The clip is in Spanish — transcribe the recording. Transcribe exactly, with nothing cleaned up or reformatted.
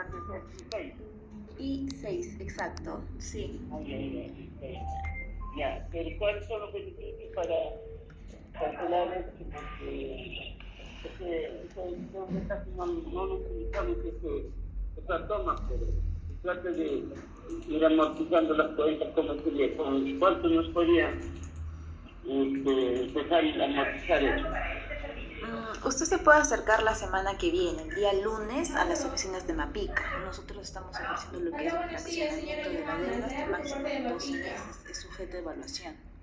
seis. Y seis, exacto, sí. Ay, ay, ay, ay. Ya, pero ¿cuáles son los beneficios para calcular esto? Porque, porque eso creo que casi no, no lo utilizamos ese, esa toma, pero se trata de ir amortizando las cuentas como sería, con cuánto nos podía este, empezar a amortizar eso. Mm, usted se puede acercar la semana que viene, el día lunes, a las oficinas de Mapica. Nosotros estamos ofreciendo lo que es el fraccionamiento de la deuda hasta máximo de doce meses. Es sujeto de evaluación.